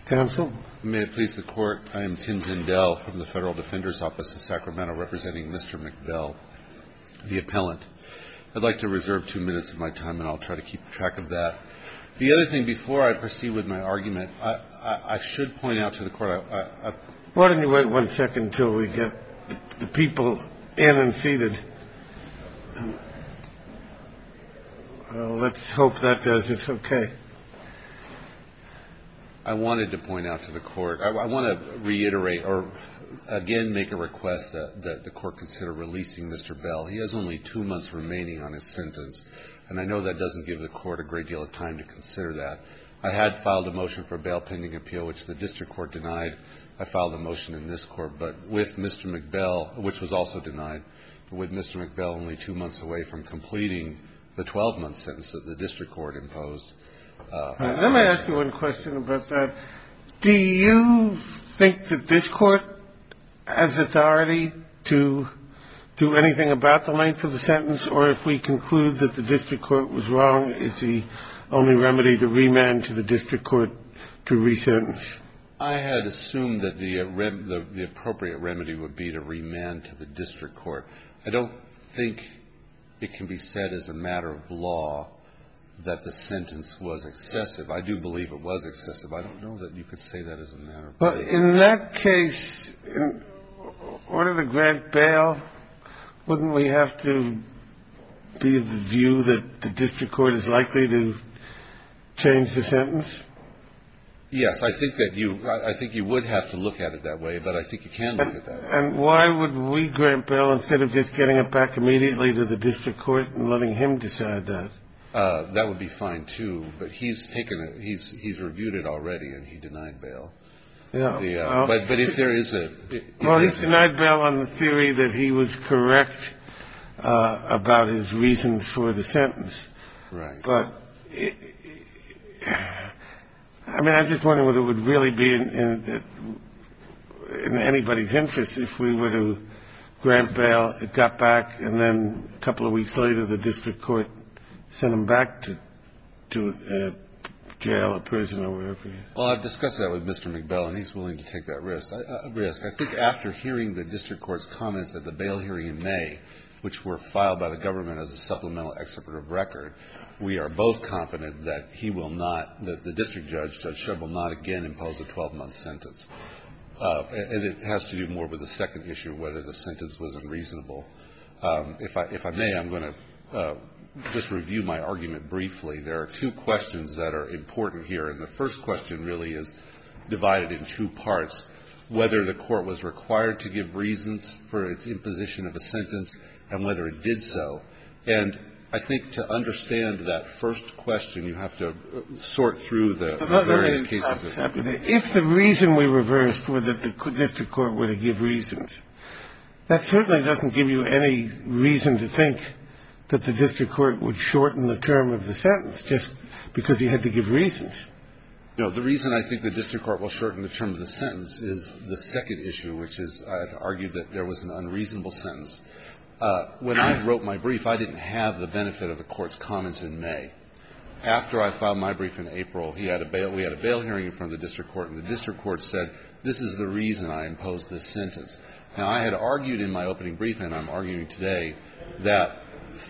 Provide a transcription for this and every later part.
Counsel. May it please the Court, I am Tim Zindel from the Federal Defender's Office of Sacramento, representing Mr. McBell, the appellant. I'd like to reserve 2 minutes of my time, and I'll try to keep track of that. The other thing, before I proceed with my argument, I should point out to the Court. Why don't you wait 1 second until we get the people in and seated? Let's hope that does it. Okay. I wanted to point out to the Court, I want to reiterate or again make a request that the Court consider releasing Mr. Bell. He has only 2 months remaining on his sentence, and I know that doesn't give the Court a great deal of time to consider that. I had filed a motion for bail pending appeal, which the district court denied. I filed a motion in this court, but with Mr. McBell, which was also denied, but with Mr. McBell only 2 months away from completing the 12-month sentence that the district court imposed. Let me ask you one question about that. Do you think that this Court has authority to do anything about the length of the sentence, or if we conclude that the district court was wrong, is the only remedy to remand to the district court to resentence? I had assumed that the appropriate remedy would be to remand to the district court. I don't think it can be said as a matter of law that the sentence was excessive. I do believe it was excessive. I don't know that you could say that as a matter of law. Well, in that case, in order to grant bail, wouldn't we have to be of the view that the district court is likely to change the sentence? Yes, I think you would have to look at it that way, but I think you can look at it that way. And why would we grant bail instead of just getting it back immediately to the district court and letting him decide that? That would be fine, too, but he's reviewed it already, and he denied bail. Yeah. But if there is a... Well, he's denied bail on the theory that he was correct about his reasons for the sentence. Right. But, I mean, I'm just wondering whether it would really be in anybody's interest if we were to grant bail, it got back, and then a couple of weeks later the district court sent him back to jail or prison or wherever he is. Well, I've discussed that with Mr. McBell, and he's willing to take that risk. I think after hearing the district court's comments at the bail hearing in May, which were filed by the government as a supplemental excerpt of record, we are both confident that he will not, that the district judge, Judge Shub, will not again impose a 12-month sentence. And it has to do more with the second issue, whether the sentence was unreasonable. If I may, I'm going to just review my argument briefly. There are two questions that are important here, and the first question really is divided in two parts, whether the court was required to give reasons for its imposition of a sentence and whether it did so. And I think to understand that first question, you have to sort through the various cases. If the reason we reversed were that the district court were to give reasons, that certainly doesn't give you any reason to think that the district court would shorten the term of the sentence just because he had to give reasons. No, the reason I think the district court will shorten the term of the sentence is the second issue, which is I had argued that there was an unreasonable sentence. When I wrote my brief, I didn't have the benefit of the court's comments in May. After I filed my brief in April, we had a bail hearing in front of the district court, and the district court said, this is the reason I imposed this sentence. Now, I had argued in my opening brief, and I'm arguing today, that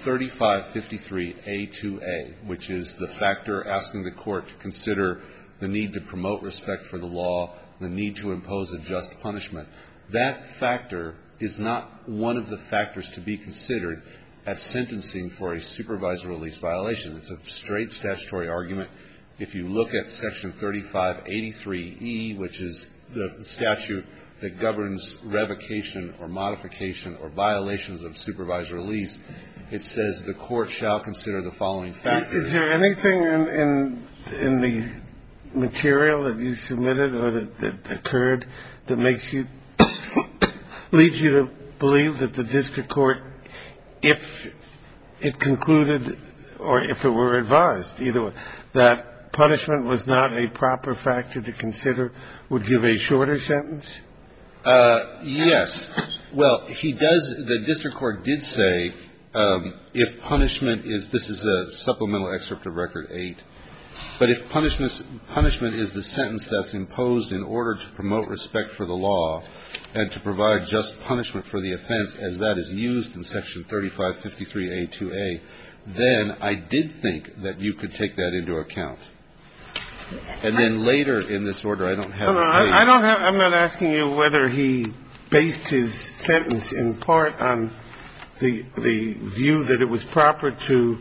3553A2A, which is the factor asking the court to consider the need to promote respect for the law, the need to impose a just punishment, that factor is not one of the factors to be considered at sentencing for a supervised release violation. It's a straight statutory argument. If you look at Section 3583E, which is the statute that governs revocation or modification or violations of supervised release, it says the court shall consider the following factors. Is there anything in the material that you submitted or that occurred that makes you leads you to believe that the district court, if it concluded or if it were advised, either way, that punishment was not a proper factor to consider, would give a shorter sentence? Yes. Well, he does. The district court did say if punishment is, this is a supplemental excerpt of Record 8, But if punishment is the sentence that's imposed in order to promote respect for the law and to provide just punishment for the offense as that is used in Section 3553A2A, then I did think that you could take that into account. And then later in this order, I don't have I'm not asking you whether he based his sentence in part on the view that it was proper to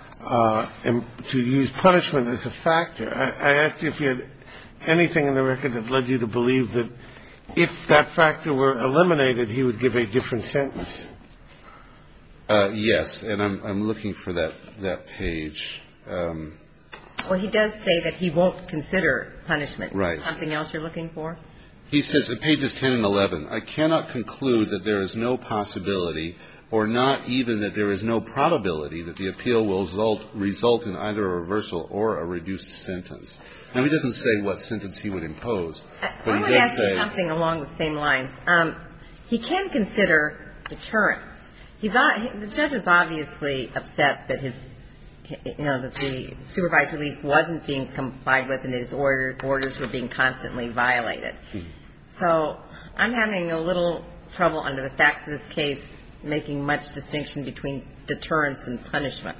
use punishment as a factor. I asked you if you had anything in the record that led you to believe that if that factor were eliminated, he would give a different sentence. Yes, and I'm looking for that page. Well, he does say that he won't consider punishment. Right. Something else you're looking for? He says at pages 10 and 11, I cannot conclude that there is no possibility or not even that there is no probability that the appeal will result in either a reversal or a reduced sentence. Now, he doesn't say what sentence he would impose, but he does say — I want to ask you something along the same lines. He can consider deterrence. The judge is obviously upset that that the supervised relief wasn't being complied with and his orders were being constantly violated. Mm-hmm. So I'm having a little trouble under the facts of this case making much distinction between deterrence and punishment.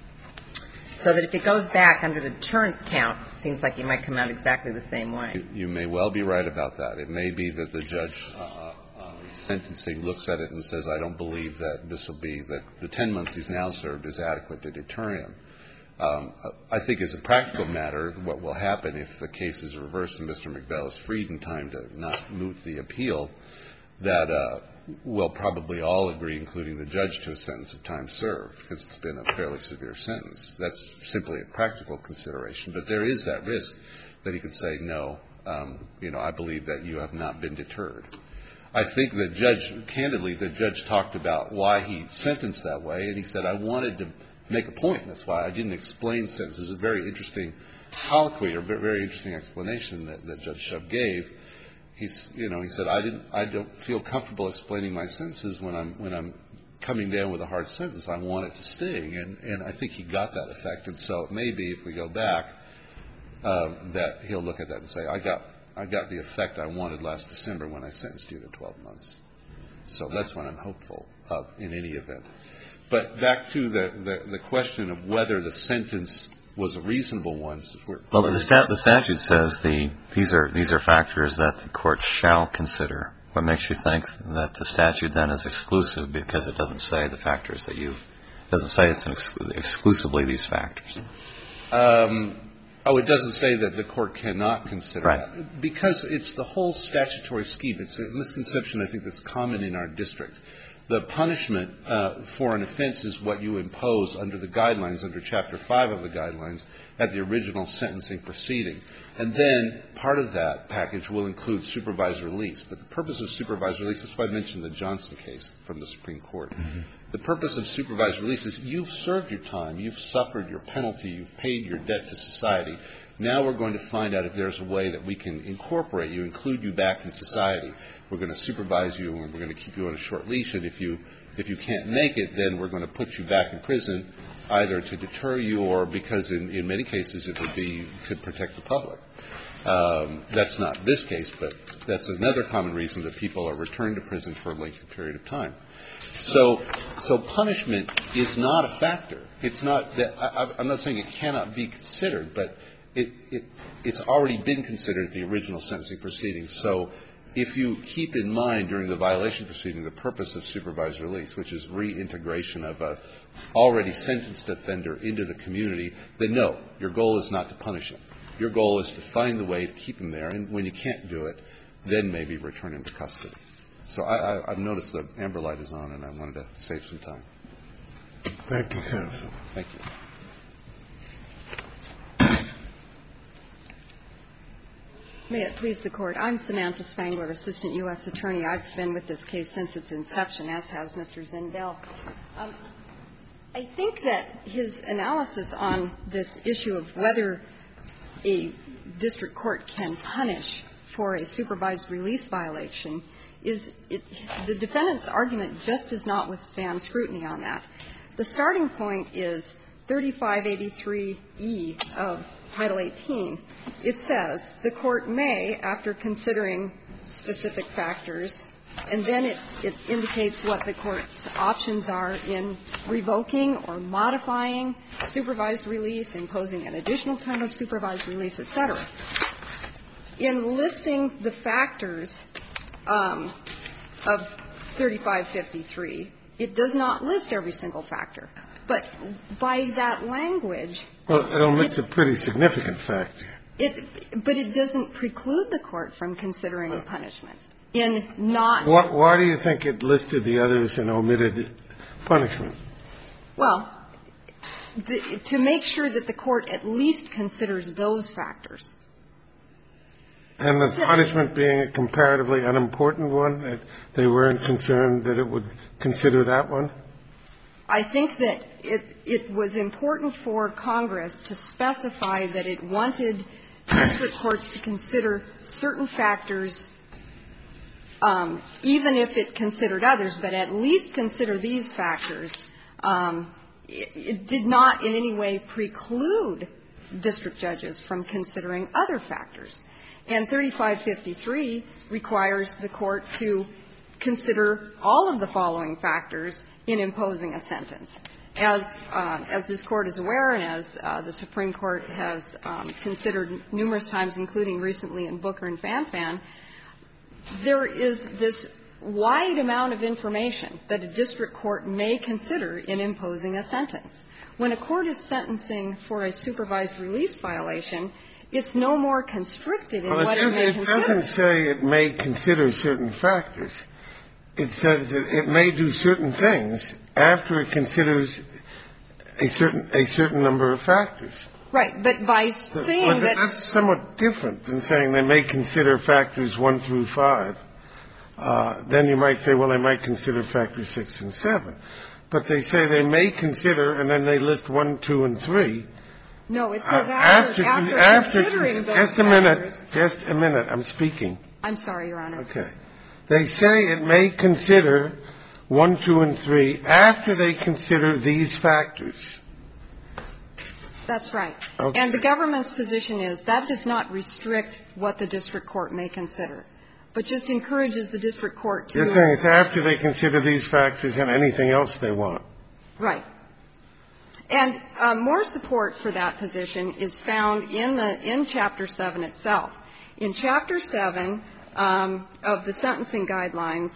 So that if it goes back under the deterrence count, it seems like you might come out exactly the same way. You may well be right about that. It may be that the judge on sentencing looks at it and says, I don't believe that this will be, that the 10 months he's now served is adequate to deter him. I think as a practical matter, what will happen if the case is reversed and Mr. McBell is freed in time to not moot the appeal, that we'll probably all agree, including the judge, to a sentence of time served, because it's been a fairly severe sentence. That's simply a practical consideration. But there is that risk that he could say, no, I believe that you have not been deterred. I think the judge talked about why he sentenced that way, and he said, I wanted to make a point. That's why I didn't explain sentences. It's a very interesting colloquy or very interesting explanation that Judge Shub gave. He said, I don't feel comfortable explaining my sentences when I'm coming down with a hard sentence. I want it to sting. And I think he got that effect. And so it may be, if we go back, that he'll look at that and say, I got the effect I wanted last December when I sentenced you to 12 months. So that's what I'm hopeful of in any event. But back to the question of whether the sentence was a reasonable one. Well, the statute says these are factors that the court shall consider. What makes you think that the statute then is exclusive, because it doesn't say the factors that doesn't say it's exclusively these factors? It doesn't say that the court cannot consider right. that. Because it's the whole statutory scheme. It's a misconception, I think, that's common in our district. The punishment for an offense is what you impose under the guidelines, under Chapter 5 of the guidelines, at the original sentencing proceeding. And then part of that package will include supervised release. But the purpose of supervised release, that's why I mentioned the Johnson case from the Supreme Court. Mm-hmm. The purpose of supervised release is you've served your time, you've suffered your penalty, you've paid your debt to society. Now we're going to find out if there's a way that we can incorporate you, include you back in society. We're going to supervise you, and we're going to keep you on a short leash. And if you can't make it, then we're going to put you back in prison, either to deter you or because in many cases it would be to protect the public. That's not this case, but that's another common reason that people are returned to prison for a lengthy period of time. So punishment is not a factor. It's not that I'm not saying it cannot be considered, but it's already been considered at the original sentencing proceeding. So if you keep in mind during the violation proceeding the purpose of supervised release, which is reintegration of a already sentenced offender into the community, then no, your goal is not to punish him. Your goal is to find the way to keep him there, and when you can't do it, then maybe return him to custody. So I've noticed the amber light is on, and I wanted to save some time. Thank you, counsel. Thank you. May it please the Court. I'm Samantha Spangler, Assistant U.S. Attorney. I've been with this case since its inception, as has Mr. Zindel. I think that his analysis on this issue of whether a district court can punish for a supervised release violation is the defendant's argument just does not withstand scrutiny on that. The starting point is 3583E of Title 18, it says the Court may, after considering specific factors, and then it indicates what the Court's options are in revoking or modifying supervised release, imposing an additional term of supervised release, et cetera. In listing the factors of 3553, it does not list every single factor. But by that language, well, it omits a pretty significant factor. But it doesn't preclude the Court from considering a punishment in not. Why do you think it listed the others and omitted punishment? Well, to make sure that the Court at least considers those factors. And the punishment being a comparatively unimportant one, that they weren't concerned that it would consider that one? I think that it was important for Congress to specify that it wanted district courts to consider certain factors, even if it considered others, but at least consider these factors. It did not in any way preclude district judges from considering other factors. And 3553 requires the Court to consider all of the following factors in imposing a sentence. As this Court is aware, and as the Supreme Court has considered numerous times, including recently in Booker and Fanfan, there is this wide amount of information that a district court may consider in imposing a sentence. When a court is sentencing for a supervised release violation, it's no more constricted in what it may consider. It doesn't say it may consider certain factors. It says that it may do certain things after it considers a certain number of factors. Right. But by saying that that's somewhat different than saying they may consider factors 1 through 5. Then you might say, well, they might consider factors 6 and 7. But they say they may consider, and then they list 1, 2, and 3. No, it says after considering those factors. Just a minute. I'm speaking. I'm sorry, Your Honor. Okay. They say it may consider 1, 2, and 3 after they consider these factors. That's right. Okay. And the government's position is that does not restrict what the district court may consider, but just encourages the district court to. You're saying it's after they consider these factors and anything else they want. Right. And more support for that position is found in Chapter 7 itself. In Chapter 7 of the sentencing guidelines,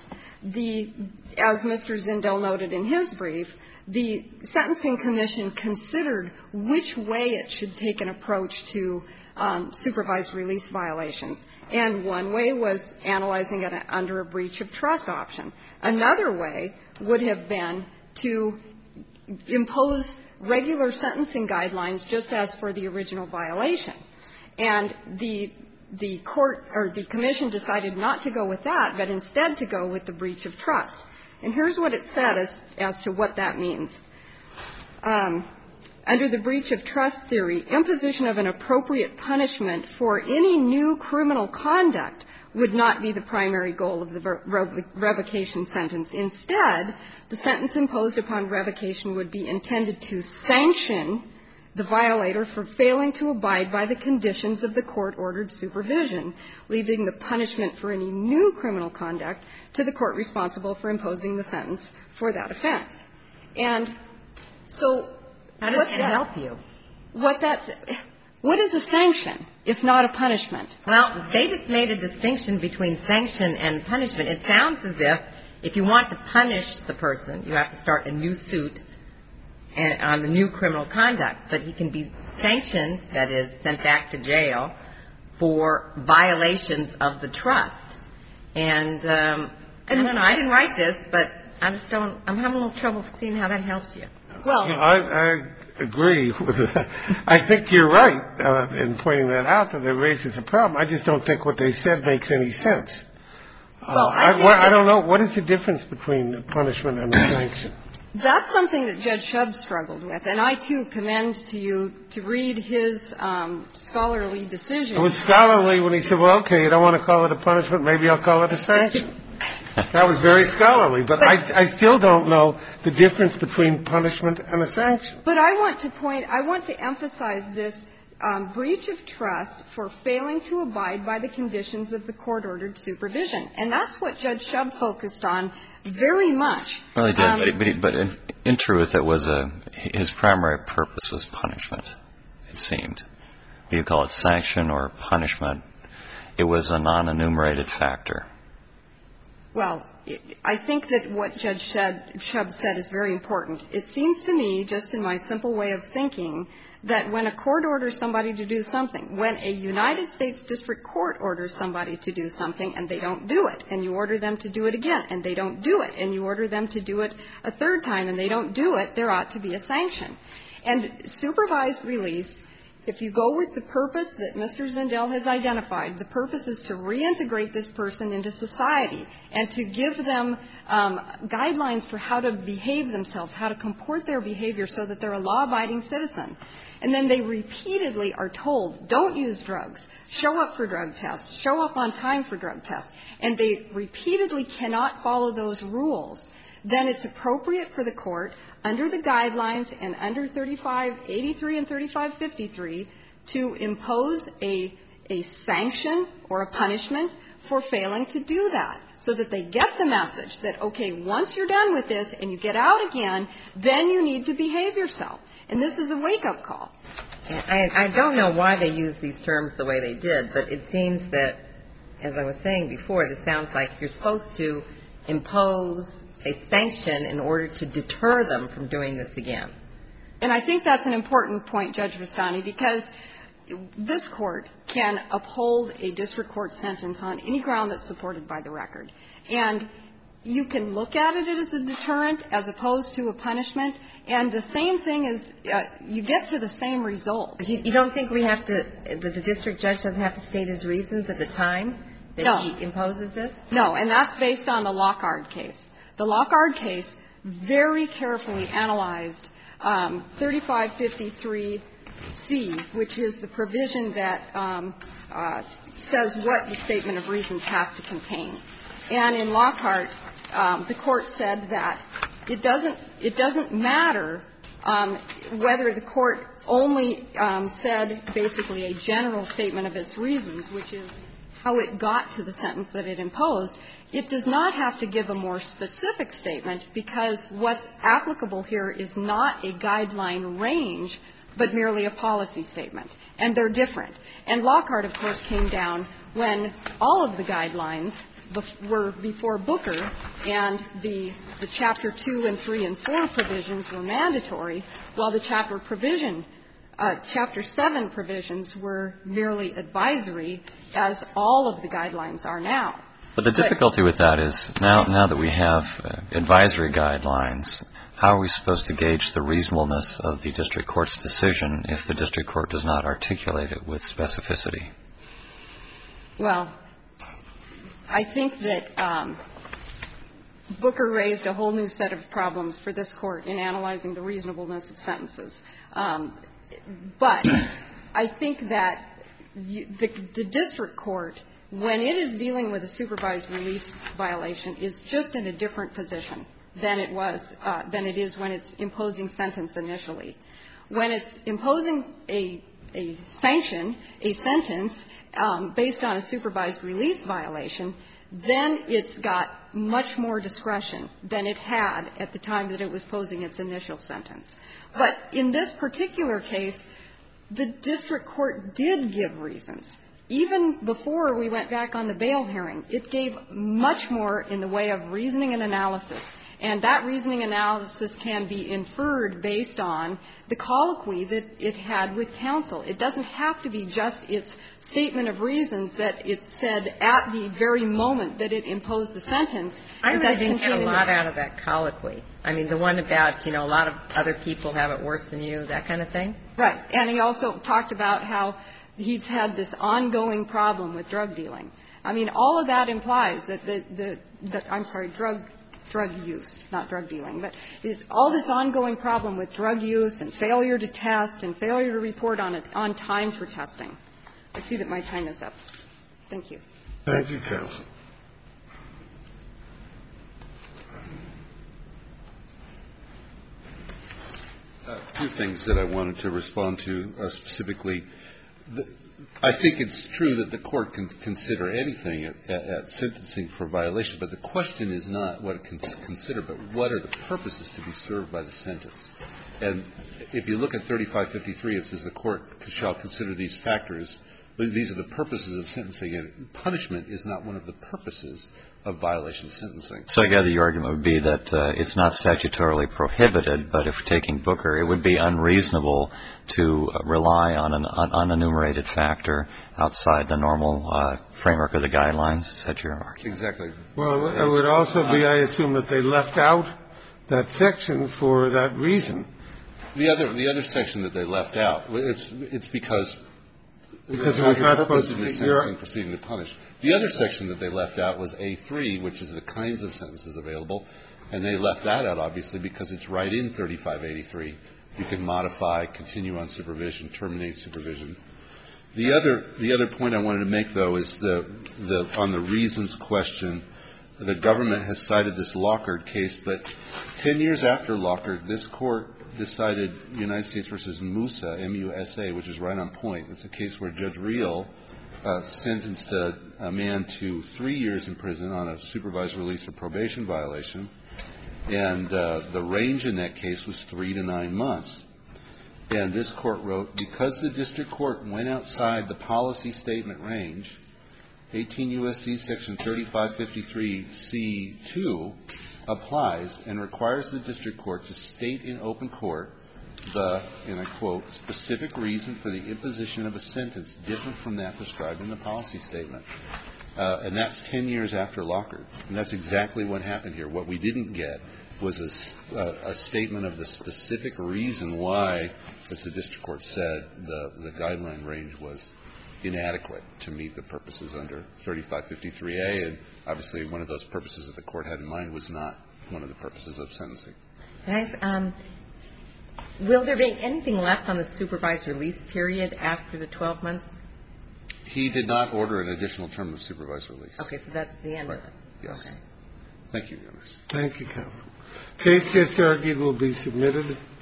as Mr. Zindel noted in his brief, the Sentencing Commission considered which way it should take an approach to supervised release violations. And one way was analyzing it under a breach of trust option. Another way would have been to impose regular sentencing guidelines just as for the original violation. And the court or the commission decided not to go with that, but instead to go with the breach of trust. And here's what it said as to what that means. Under the breach of trust theory, imposition of an appropriate punishment for any new criminal conduct would not be the primary goal of the revocation sentence. Instead, the sentence imposed upon revocation would be intended to sanction the violator for failing to abide by the conditions of the court-ordered supervision, leaving the punishment for any new criminal conduct to the court responsible for imposing the sentence for that offense. And so how does that help you? What is a sanction, if not a punishment? Well, they just made a distinction between sanction and punishment. It sounds as if you want to punish the person, you have to start a new suit on the new criminal conduct. But he can be sanctioned, that is, sent back to jail, for violations of the trust. And I don't know, I didn't write this, but I'm having a little trouble seeing how that helps you. Well, I agree with that. I think you're right in pointing that out, that it raises a problem. I just don't think what they said makes any sense. Well, I don't know. What is the difference between a punishment and a sanction? That's something that Judge Shub struggled with. And I, too, commend to you to read his scholarly decision. It was scholarly when he said, well, okay, you don't want to call it a punishment, maybe I'll call it a sanction. That was very scholarly. But I still don't know the difference between punishment and a sanction. But I want to emphasize this. breach of trust for failing to abide by the conditions of the court-ordered supervision. And that's what Judge Shub focused on very much. Well, he did, but in truth, it was his primary purpose was punishment, it seemed. You call it sanction or punishment. It was a non-enumerated factor. Well, I think that what Judge Shub said is very important. It seems to me, just in my simple way of thinking, that when a court orders somebody to do something, when a United States district court orders somebody to do something and they don't do it, and you order them to do it again and they don't do it, and you order them to do it a third time and they don't do it, there ought to be a sanction. And supervised release, if you go with the purpose that Mr. Zindel has identified, the purpose is to reintegrate this person into society and to give them guidelines for how to behave themselves, how to comport their behavior so that they're a law-abiding citizen. And then they repeatedly are told, don't use drugs, show up for drug tests, show up on time for drug tests, and they repeatedly cannot follow those rules, then it's appropriate for the court, under the guidelines and under 3583 and 3553, to impose a sanction or a punishment for failing to do that, so that they get the message that, okay, once you're done with this and you get out again, then you need to behave yourself. And this is a wake-up call. I don't know why they use these terms the way they did, but it seems that, as I was saying before, this sounds like you're supposed to impose a sanction in order to deter them from doing this again. And I think that's an important point, Judge Rustani, because this Court can uphold a district court sentence on any ground that's supported by the record. And you can look at it as a deterrent as opposed to a punishment, and the same thing is you get to the same result. You don't think we have to – that the district judge doesn't have to state his reasons at the time that he imposes this? No, and that's based on the Lockhart case. The Lockhart case very carefully analyzed 3553C, which is the provision that says what the statement of reasons has to contain. And in Lockhart, the Court said that it doesn't matter whether the Court only said basically a general statement of its reasons, which is how it got to the sentence that it imposed. It does not have to give a more specific statement, because what's applicable here is not a guideline range, but merely a policy statement. And they're different. And Lockhart, of course, came down when all of the guidelines were before Booker, and the Chapter 2 and 3 and 4 provisions were mandatory, while the Chapter 7 provisions were merely advisory, as all of the guidelines are now. But the difficulty with that is now that we have advisory guidelines, how are we supposed to gauge the reasonableness of the district court's decision if the district court does not articulate it with specificity? Well, I think that Booker raised a whole new set of problems for this Court in analyzing the reasonableness of sentences. But I think that the district court, when it is dealing with a supervised release violation, is just in a different position than it is when it's imposing sentence initially. When it's imposing a sanction, a sentence, based on a supervised release violation, then it's got much more discretion than it had at the time that it was posing its initial sentence. But in this particular case, the district court did give reasons. Even before we went back on the bail hearing, it gave much more in the way of reasoning and analysis. And that reasoning analysis can be inferred based on the colloquy that it had with counsel. It doesn't have to be just its statement of reasons that it said at the very moment that it imposed the sentence. I really didn't get a lot out of that colloquy. I mean, the one about, a lot of other people have it worse than you, that kind of thing? Right. And he also talked about how he's had this ongoing problem with drug dealing. I mean, all of that implies that drug use, not drug dealing, but is all this ongoing problem with drug use and failure to test and failure to report on time for testing. I see that my time is up. Thank you. Thank you, counsel. Two things that I wanted to respond to specifically. I think it's true that the court can consider anything at sentencing for violation, but the question is not what it can consider, but what are the purposes to be served by the sentence. And if you look at 3553, it says the court shall consider these factors. These are the purposes of sentencing, and punishment is not one of the purposes of violation sentencing. So I gather your argument would be that it's not statutorily prohibited, but if taking Booker, it would be unreasonable to rely on an unenumerated factor outside the normal framework of the guidelines. Is that your argument? Exactly. Well, it would also be, I assume, that they left out that section for that reason. The other section that they left out, it's because it was not supposed to be sentencing proceeding to punish. The other section that they left out was A3, which is the kinds of sentences available, and they left that out obviously because it's right in 3583. You can modify, continue on supervision, terminate supervision. The other point I wanted to make, though, is on the reasons question. The government has cited this Lockhart case, but 10 years after Lockhart, this court decided United States versus Musa, M-U-S-A, which is right on point. It's a case where Judge Reel sentenced a man to 3 years in prison on a supervised release or probation violation, and the range in that case was 3 to 9 months. And this court wrote, because the district court went outside the policy statement range, 18 U.S.C. section 3553C2 applies and requires the district court to state in open court the, and I quote, specific reason for the imposition of a sentence different from that prescribed in the policy statement. And that's 10 years after Lockhart. And that's exactly what happened here. What we didn't get was a statement of the specific reason why, as the district court said, the guideline range was inadequate to meet the purposes under 3553A. And obviously one of those purposes that the court had in mind was not one of the purposes of sentencing. Will there be anything left on the supervised release period after the 12 months? He did not order an additional term of supervised release. Okay, so that's the end of it. Yes. Okay. Thank you, Your Honor. Thank you, counsel. Case just argued will be submitted.